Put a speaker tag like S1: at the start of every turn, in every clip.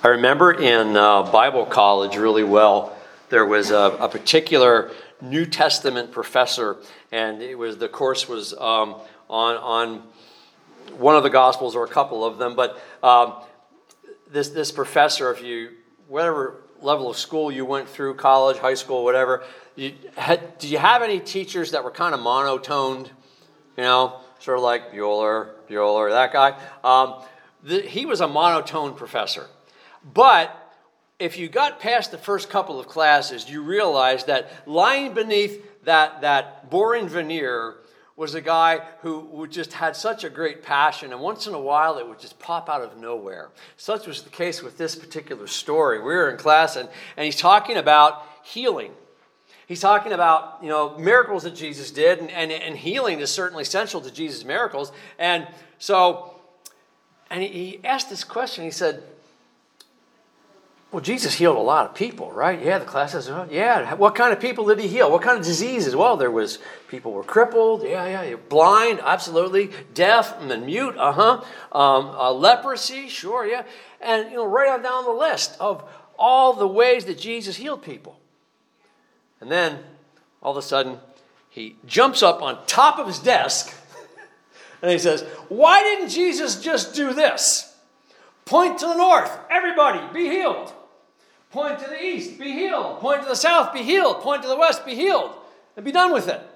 S1: I remember in Bible college really well, there was a particular New Testament professor, and the course was on one of the Gospels or a couple of them. But this professor, whatever level of school you went through, college, high school, whatever, did you have any teachers that were kind of monotoned? Sort of like Bueller, that guy. He was a monotone professor. But if you got past the first couple of classes, you realized that lying beneath that boring veneer was a guy who just had such a great passion, and once in a while it would just pop out of nowhere. Such was the case with this particular story. We were in class, and he's talking about healing. He's talking about, miracles that Jesus did, and healing is certainly essential to Jesus' miracles. And so, he asked this question. He said, well, Jesus healed a lot of people, right? Yeah, the class says, yeah. What kind of people did he heal? What kind of diseases? Well, people were crippled, blind, absolutely, deaf and mute, leprosy, sure, yeah. And, right on down the list of all the ways that Jesus healed people. And then, all of a sudden, he jumps up on top of his desk and he says, why didn't Jesus just do this? Point to the north, everybody, be healed. Point to the east, be healed. Point to the south, be healed. Point to the west, be healed. And be done with it.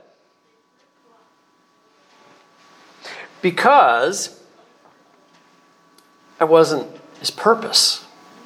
S1: Because that wasn't his purpose.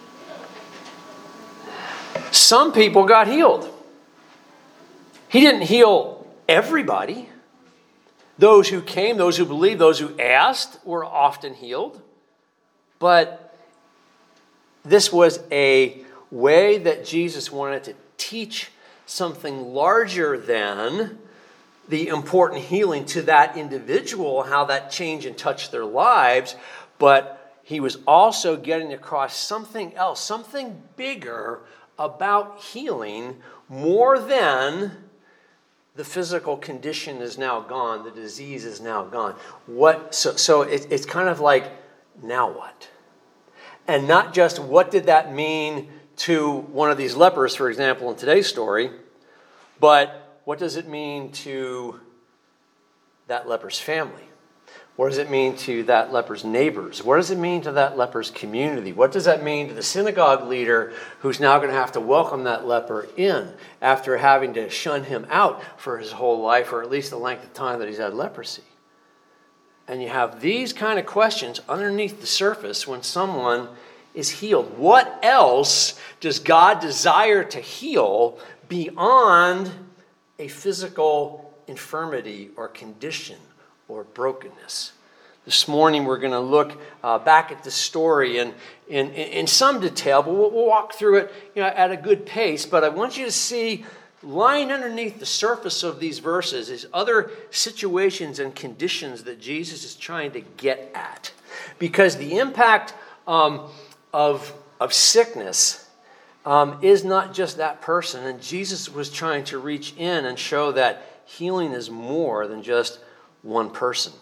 S1: Some people got healed. He didn't heal everybody. Those who came, those who believed, those who asked were often healed. But this was a way that Jesus wanted to teach something larger than the important healing to that individual, how that changed and touched their lives. But he was also getting across something else, something bigger about healing, more than the physical condition is now gone, the disease is now gone. So it's kind of like, now what? And not just what did that mean to one of these lepers, for example, in today's story, but what does it mean to that leper's family? What does it mean to that leper's neighbors? What does it mean to that leper's community? What does that mean to the synagogue leader who's now going to have to welcome that leper in after having to shun him out for his whole life, or at least the length of time that he's had leprosy? And you have these kind of questions underneath the surface when someone is healed. What else does God desire to heal beyond a physical infirmity or condition or brokenness? This morning we're going to look back at the story in some detail, but we'll walk through it at a good pace. But I want you to see, lying underneath the surface of these verses is other situations and conditions that Jesus is trying to get at. Because the impact of sickness is not just that person. And Jesus was trying to reach in and show that healing is more than just one person.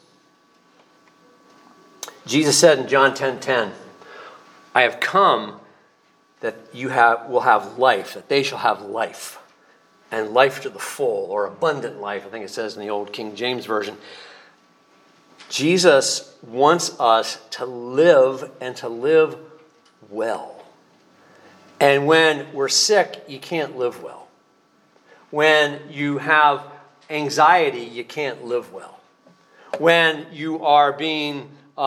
S1: Jesus said in John 10:10, I have come that you will have life, that they shall have life, and life to the full, or abundant life, I think it says in the old King James Version. Jesus wants us to live, and to live well. And when we're sick, you can't live well. When you have anxiety, you can't live well. When you are being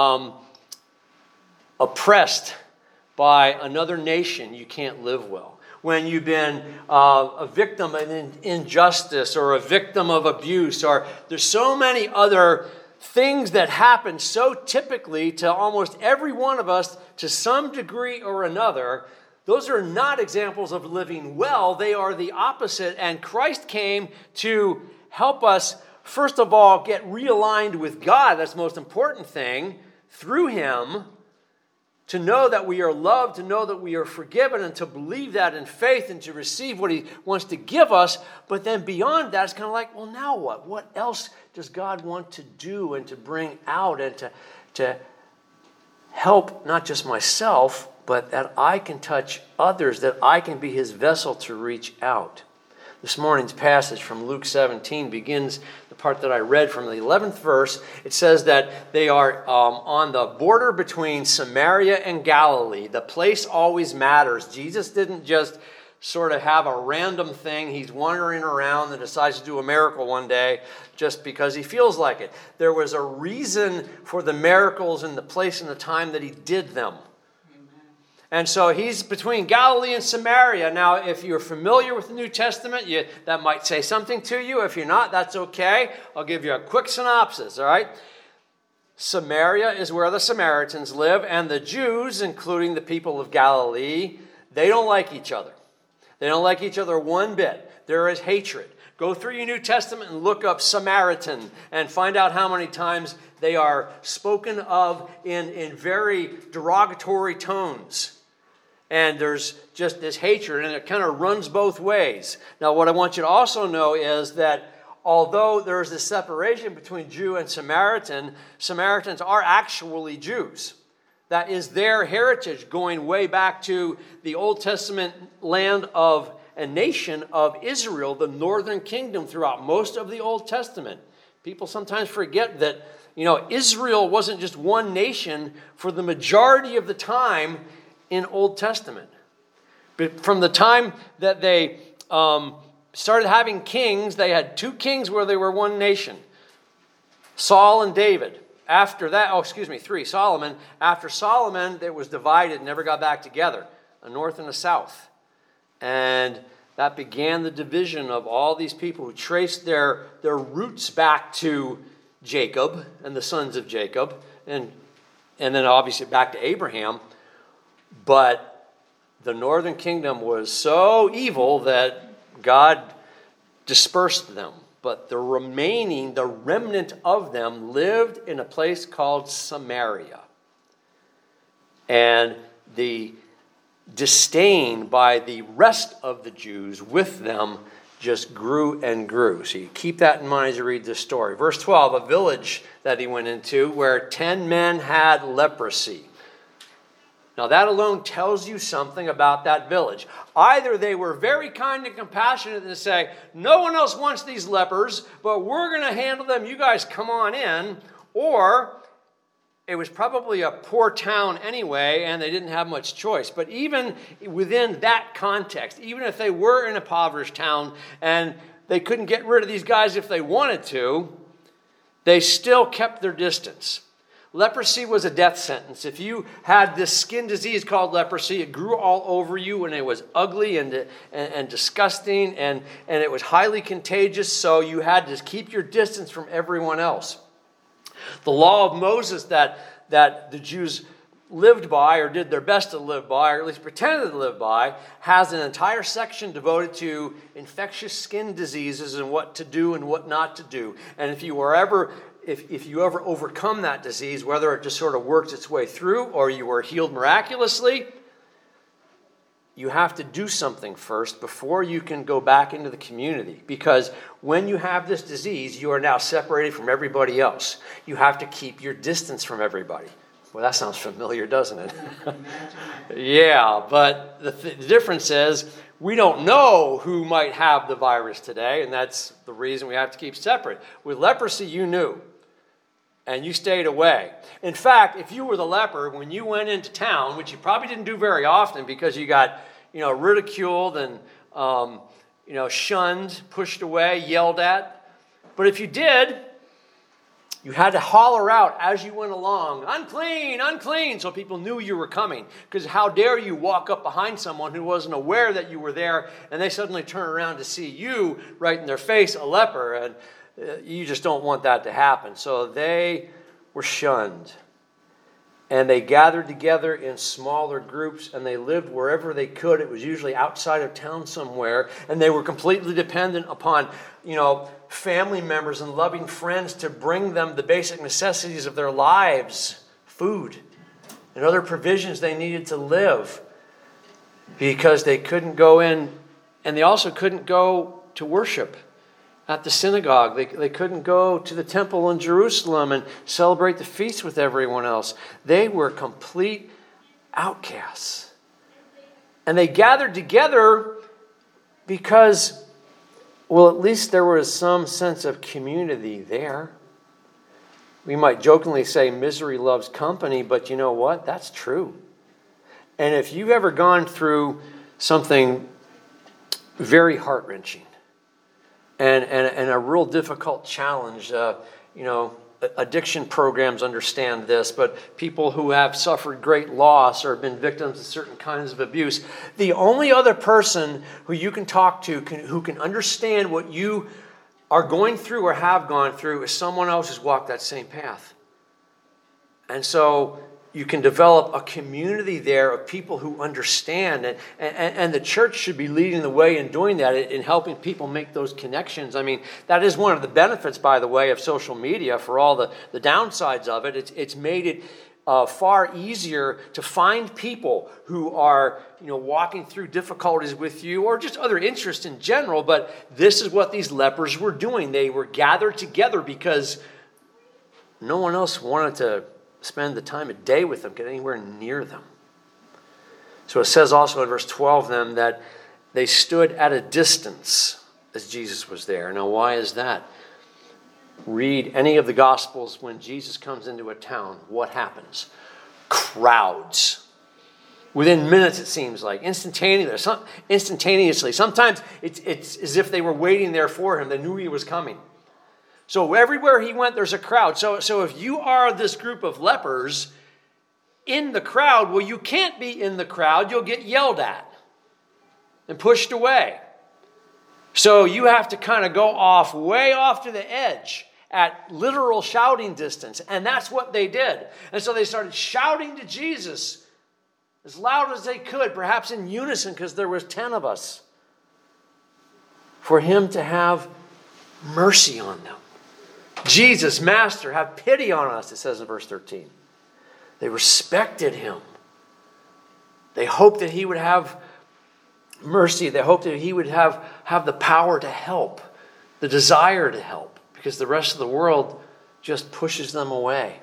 S1: oppressed by another nation, you can't live well. When you've been a victim of injustice or a victim of abuse, or there's so many other things that happen so typically to almost every one of us to some degree or another, those are not examples of living well. They are the opposite. And Christ came to help us, first of all, get realigned with God. That's the most important thing. Through him, to know that we are loved, to know that we are forgiven, and to believe that in faith and to receive what he wants to give us. But then beyond that, it's kind of like, well, now what? What else does God want to do and to bring out and to help not just myself, but that I can touch others, that I can be his vessel to reach out. This morning's passage from Luke 17 begins the part that I read from the 11th verse. It says that they are on the border between Samaria and Galilee. The place always matters. Jesus didn't just sort of have a random thing. He's wandering around and decides to do a miracle one day just because he feels like it. There was a reason for the miracles in the place and the time that he did them. And so he's between Galilee and Samaria. Now, if you're familiar with the New Testament, that might say something to you. If you're not, that's okay. I'll give you a quick synopsis, all right? Samaria is where the Samaritans live, and the Jews, including the people of Galilee, they don't like each other. They don't like each other one bit. There is hatred. Go through your New Testament and look up Samaritan and find out how many times they are spoken of in very derogatory tones. And there's just this hatred, and it kind of runs both ways. Now, what I want you to also know is that although there's this separation between Jew and Samaritan, Samaritans are actually Jews. That is their heritage going way back to the Old Testament land of and nation of Israel, the northern kingdom throughout most of the Old Testament. People sometimes forget that, Israel wasn't just one nation for the majority of the time in Old Testament. But from the time that they started having kings, they had two kings where they were one nation. Saul and David. After that, three. Solomon. After Solomon, it was divided and never got back together. A north and a south. And that began the division of all these people who traced their roots back to Jacob and the sons of Jacob. And then obviously back to Abraham. But the northern kingdom was so evil that God dispersed them. But the remnant of them lived in a place called Samaria. And the disdain by the rest of the Jews with them just grew and grew. So you keep that in mind as you read this story. Verse 12, a village that he went into where 10 men had leprosy. Now that alone tells you something about that village. Either they were very kind and compassionate and say, no one else wants these lepers, but we're going to handle them. You guys come on in. Or it was probably a poor town anyway, and they didn't have much choice. But even within that context, even if they were in a impoverished town and they couldn't get rid of these guys if they wanted to, they still kept their distance. Leprosy was a death sentence. If you had this skin disease called leprosy, it grew all over you, and it was ugly and disgusting, and it was highly contagious, so you had to keep your distance from everyone else. The law of Moses that the Jews lived by, or did their best to live by, or at least pretended to live by, has an entire section devoted to infectious skin diseases and what to do and what not to do. And if you ever overcome that disease, whether it just sort of works its way through or you were healed miraculously, you have to do something first before you can go back into the community. Because when you have this disease, you are now separated from everybody else. You have to keep your distance from everybody. Well, that sounds familiar, doesn't it? Yeah, but the difference is we don't know who might have the virus today, and that's the reason we have to keep separate. With leprosy, you knew. And you stayed away. In fact, if you were the leper, when you went into town, which you probably didn't do very often because you got, ridiculed and, shunned, pushed away, yelled at. But if you did, you had to holler out as you went along, unclean, unclean, so people knew you were coming. Because how dare you walk up behind someone who wasn't aware that you were there, and they suddenly turn around to see you right in their face, a leper, and you just don't want that to happen. So they were shunned. And they gathered together in smaller groups, and they lived wherever they could. It was usually outside of town somewhere. And they were completely dependent upon, family members and loving friends to bring them the basic necessities of their lives, food, and other provisions they needed to live. Because they couldn't go in, and they also couldn't go to worship at the synagogue. They couldn't go to the temple in Jerusalem and celebrate the feast with everyone else. They were complete outcasts. And they gathered together because, well, at least there was some sense of community there. We might jokingly say misery loves company, but you know what? That's true. And if you've ever gone through something very heart-wrenching and a real difficult challenge, addiction programs understand this, but people who have suffered great loss or been victims of certain kinds of abuse, the only other person who you can talk to who can understand what you are going through or have gone through is someone else who's walked that same path. And so you can develop a community there of people who understand, and the church should be leading the way in doing that, in helping people make those connections. I mean, that is one of the benefits, by the way, of social media. For all the downsides of it, it's made it far easier to find people who are walking through difficulties with you or just other interests in general. But this is what these lepers were doing. They were gathered together because no one else wanted to spend the time of day with them, get anywhere near them. So it says also in verse 12 then that they stood at a distance as Jesus was there. Now why is that? Read any of the Gospels. When Jesus comes into a town, what happens? Crowds. Within minutes, it seems like. Instantaneously. Sometimes it's as if they were waiting there for him. They knew he was coming. So everywhere he went, there's a crowd. So if you are this group of lepers in the crowd, well, you can't be in the crowd. You'll get yelled at and pushed away. So you have to kind of go way off to the edge at literal shouting distance. And that's what they did. And so they started shouting to Jesus as loud as they could, perhaps in unison because there was 10 of us, for him to have mercy on them. Jesus, Master, have pity on us, it says in verse 13. They respected him. They hoped that he would have mercy. They hoped that he would have the power to help, the desire to help, because the rest of the world just pushes them away.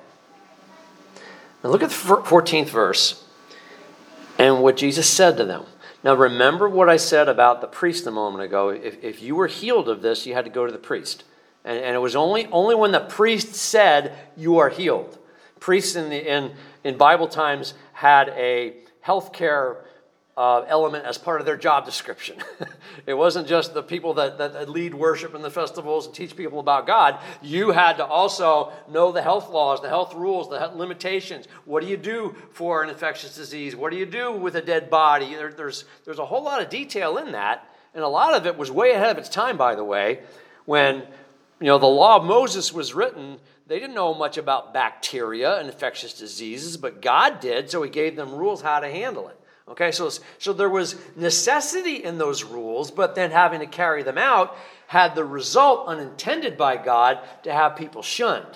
S1: Now look at the 14th verse and what Jesus said to them. Now remember what I said about the priest a moment ago. If you were healed of this, you had to go to the priest. And it was only when the priest said, you are healed. Priests in Bible times had a healthcare element as part of their job description. It wasn't just the people that lead worship in the festivals and teach people about God. You had to also know the health laws, the health rules, the limitations. What do you do for an infectious disease? What do you do with a dead body? There's a whole lot of detail in that. And a lot of it was way ahead of its time, by the way. When the law of Moses was written, they didn't know much about bacteria and infectious diseases, but God did, so he gave them rules how to handle it. Okay, so there was necessity in those rules, but then having to carry them out had the result, unintended by God, to have people shunned.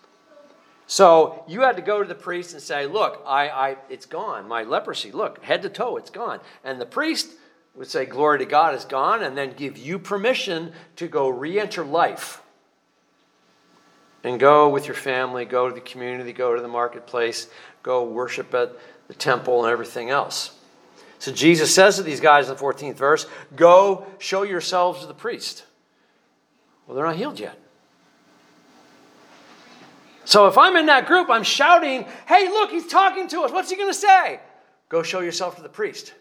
S1: So you had to go to the priest and say, look, it's gone. My leprosy, look, head to toe, it's gone. And the priest would say, glory to God, it's gone, and then give you permission to go re-enter life. And go with your family, go to the community, go to the marketplace, go worship at the temple and everything else. So Jesus says to these guys in the 14th verse, go show yourselves to the priest. Well, they're not healed yet. So if I'm in that group, I'm shouting, hey, look, he's talking to us. What's he going to say? Go show yourself to the priest.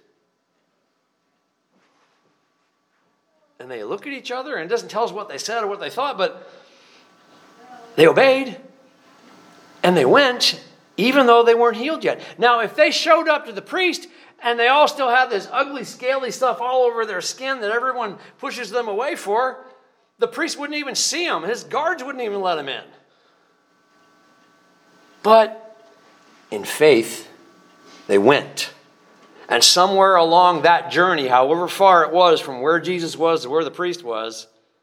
S1: And they look at each other, and it doesn't tell us what they said or what they thought, but they obeyed, and they went, even though they weren't healed yet. Now, if they showed up to the priest, and they all still had this ugly, scaly stuff all over their skin that everyone pushes them away for, the priest wouldn't even see them. His guards wouldn't even let him in. But in faith, they went. And somewhere along that journey, however far it was from where Jesus was to where the priest was,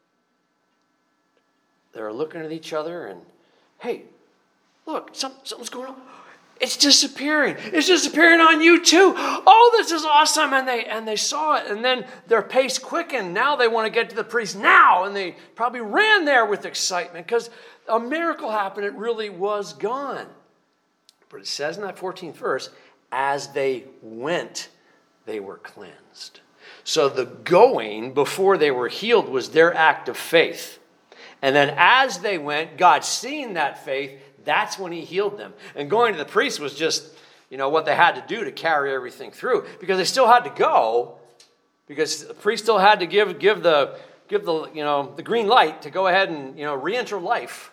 S1: they were looking at each other and, hey, look, something's going on. It's disappearing. It's disappearing on you too. Oh, this is awesome. And they saw it. And then their pace quickened. Now they want to get to the priest now. And they probably ran there with excitement because a miracle happened. It really was gone. But it says in that 14th verse, as they went, they were cleansed. So the going before they were healed was their act of faith. And then as they went, God seeing that faith, that's when he healed them. And going to the priest was just, what they had to do to carry everything through. Because they still had to go, because the priest still had to give the green light to go ahead and, re-enter life.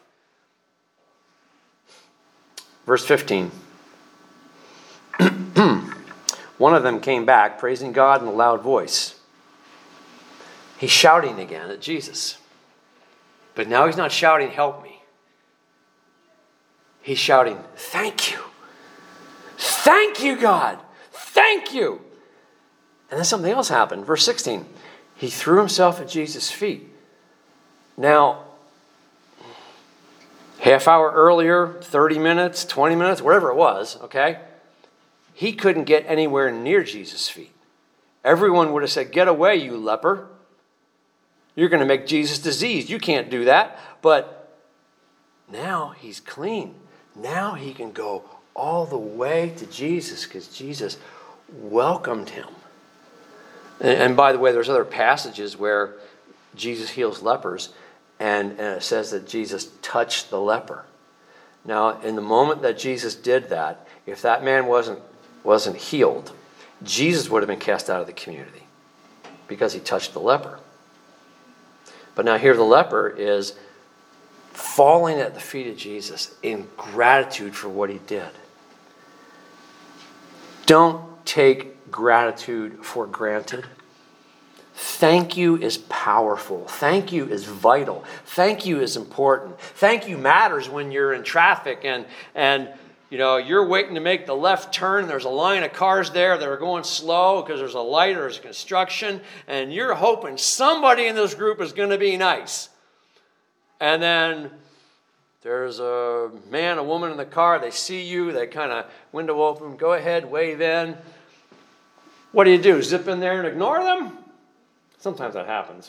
S1: Verse 15. One of them came back, praising God in a loud voice. He's shouting again at Jesus. But now he's not shouting, help me. He's shouting, thank you. Thank you, God. Thank you. And then something else happened. Verse 16. He threw himself at Jesus' feet. Now, half hour earlier, 30 minutes, 20 minutes, whatever it was, okay? He couldn't get anywhere near Jesus' feet. Everyone would have said, get away, you leper. You're going to make Jesus diseased. You can't do that. But now he's clean. Now he can go all the way to Jesus because Jesus welcomed him. And by the way, there's other passages where Jesus heals lepers, and it says that Jesus touched the leper. Now, in the moment that Jesus did that, if that man wasn't healed, Jesus would have been cast out of the community because he touched the leper. But now here the leper is falling at the feet of Jesus in gratitude for what he did. Don't take gratitude for granted. Thank you is powerful. Thank you is vital. Thank you is important. Thank you matters when you're in traffic and you're waiting to make the left turn. There's a line of cars there that are going slow because there's a light or there's construction, and you're hoping somebody in this group is going to be nice. And then there's a man, a woman in the car. They see you. They kind of window open. Go ahead, wave in. What do? Zip in there and ignore them? Sometimes that happens.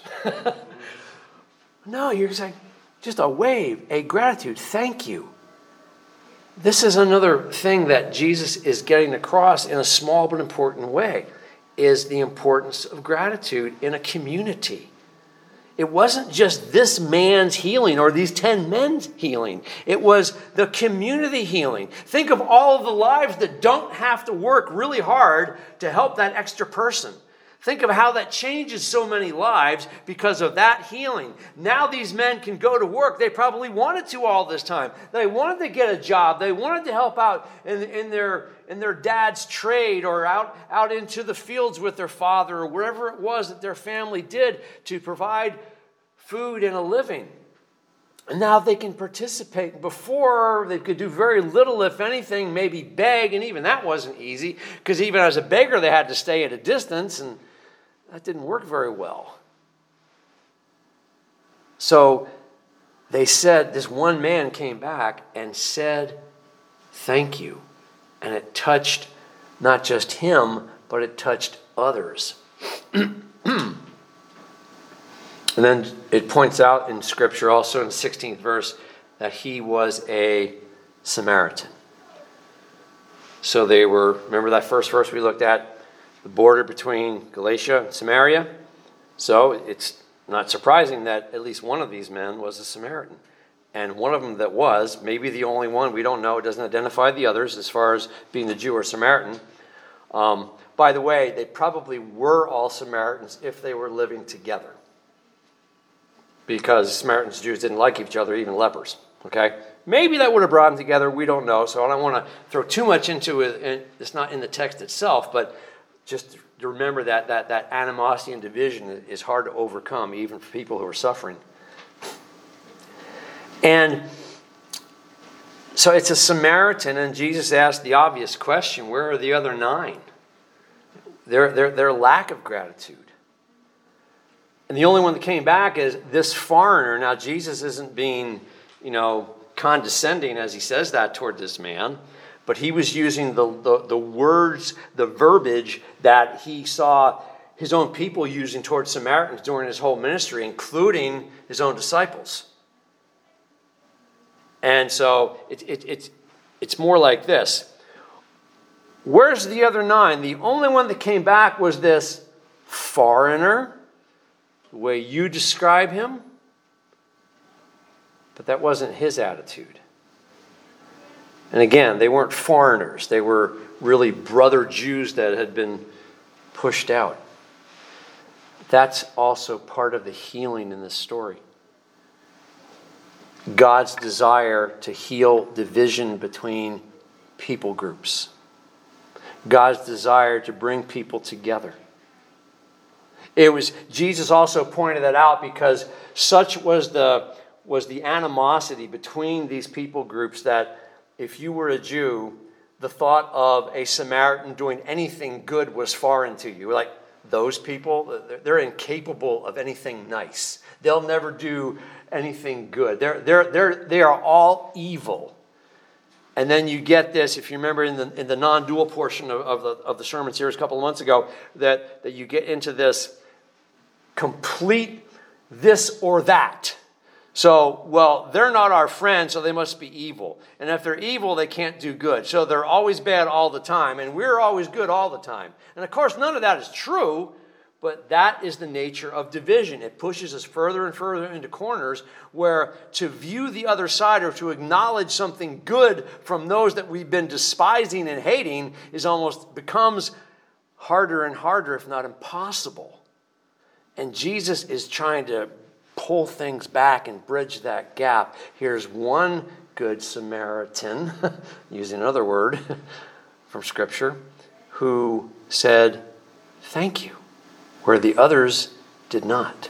S1: No, you're saying just a wave, a gratitude. Thank you. This is another thing that Jesus is getting across in a small but important way, is the importance of gratitude in a community. It wasn't just this man's healing or these 10 men's healing. It was the community healing. Think of all of the lives that don't have to work really hard to help that extra person. Think of how that changes so many lives because of that healing. Now these men can go to work. They probably wanted to all this time. They wanted to get a job. They wanted to help out in their dad's trade or out into the fields with their father or wherever it was that their family did to provide food and a living. And now they can participate. Before, they could do very little, if anything, maybe beg, and even that wasn't easy because even as a beggar, they had to stay at a distance, and that didn't work very well. So they said, this one man came back and said, thank you. And it touched not just him, but it touched others. And then it points out in Scripture also in the 16th verse that he was a Samaritan. So they were, remember that first verse we looked at? The border between Galatia and Samaria. So it's not surprising that at least one of these men was a Samaritan. And one of them that was, maybe the only one, we don't know, it doesn't identify the others as far as being the Jew or Samaritan. By the way, they probably were all Samaritans if they were living together. Because Samaritans and Jews didn't like each other, even lepers. Okay? Maybe that would have brought them together, we don't know. So I don't want to throw too much into it. It's not in the text itself, but just to remember that animosity and division is hard to overcome, even for people who are suffering. And so it's a Samaritan, and Jesus asked the obvious question, where are the other 9? Their lack of gratitude. And the only one that came back is this foreigner. Now, Jesus isn't being, condescending as he says that toward this man, but he was using the words, the verbiage that he saw his own people using towards Samaritans during his whole ministry, including his own disciples. And so it's more like this. Where's the other 9? The only one that came back was this foreigner, the way you describe him. But that wasn't his attitude. And again, they weren't foreigners. They were really brother Jews that had been pushed out. That's also part of the healing in this story. God's desire to heal division between people groups. God's desire to bring people together. It was, Jesus also pointed that out because such was the animosity between these people groups that if you were a Jew, the thought of a Samaritan doing anything good was foreign to you. Like, those people, they're incapable of anything nice. They'll never do anything good. They are all evil. And then you get this, if you remember in the non-dual portion of the sermon series a couple of months ago, that you get into this complete this or that. So, well, they're not our friends, so they must be evil. And if they're evil, they can't do good. So they're always bad all the time, and we're always good all the time. And of course, none of that is true, but that is the nature of division. It pushes us further and further into corners where to view the other side or to acknowledge something good from those that we've been despising and hating becomes harder and harder, if not impossible. And Jesus is trying to pull things back and bridge that gap. Here's one good Samaritan, using another word from Scripture, who said, "Thank you," where the others did not.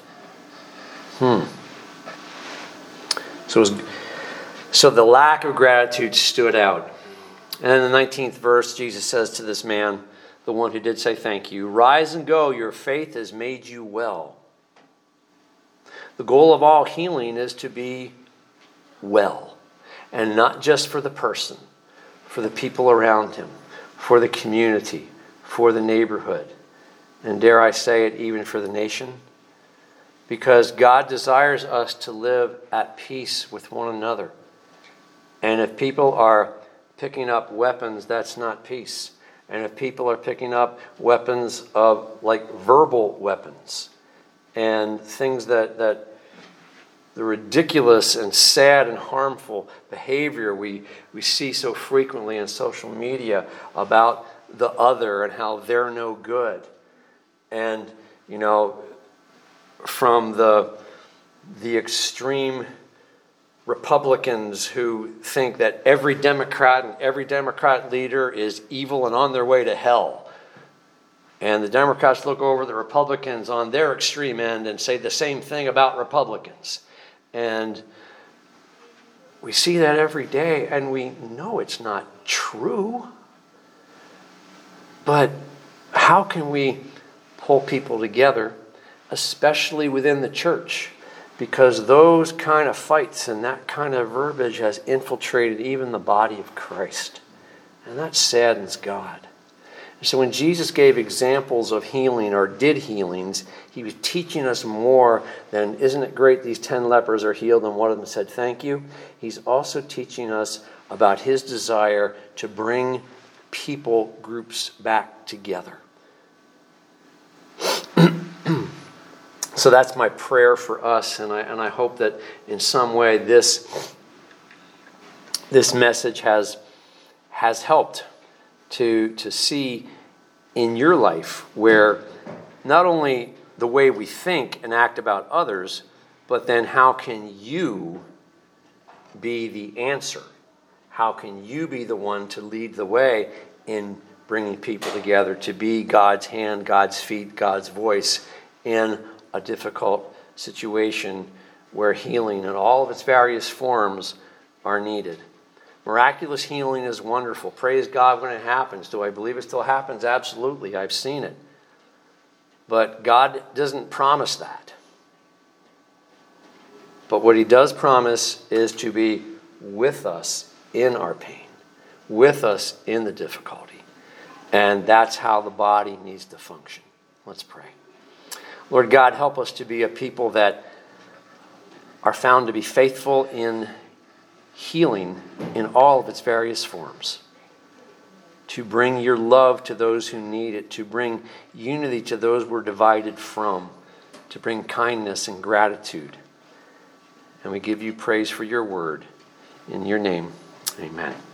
S1: So the lack of gratitude stood out. And in the 19th verse, Jesus says to this man, the one who did say thank you, "Rise and go, your faith has made you well." The goal of all healing is to be well. And not just for the person, for the people around him, for the community, for the neighborhood. And dare I say it, even for the nation. Because God desires us to live at peace with one another. And if people are picking up weapons, that's not peace. And if people are picking up weapons of like verbal weapons and things that the ridiculous and sad and harmful behavior we see so frequently in social media about the other and how they're no good. And, from the extreme Republicans who think that every Democrat and every Democrat leader is evil and on their way to hell. And the Democrats look over the Republicans on their extreme end and say the same thing about Republicans. And we see that every day, and we know it's not true. But how can we pull people together, especially within the church? Because those kind of fights and that kind of verbiage has infiltrated even the body of Christ. And that saddens God. So when Jesus gave examples of healing or did healings, he was teaching us more than, isn't it great these 10 lepers are healed and one of them said thank you? He's also teaching us about his desire to bring people groups back together. So that's my prayer for us, and I hope that in some way this message has helped to see in your life where not only the way we think and act about others, but then how can you be the answer? How can you be the one to lead the way in bringing people together to be God's hand, God's feet, God's voice in a difficult situation where healing in all of its various forms are needed? Miraculous healing is wonderful. Praise God when it happens. Do I believe it still happens? Absolutely. I've seen it. But God doesn't promise that. But what he does promise is to be with us in our pain, with us in the difficulty. And that's how the body needs to function. Let's pray. Lord God, help us to be a people that are found to be faithful in healing in all of its various forms. to bring your love to those who need it, to bring unity to those we're divided from, to bring kindness and gratitude. And we give you praise for your word. In your name, amen.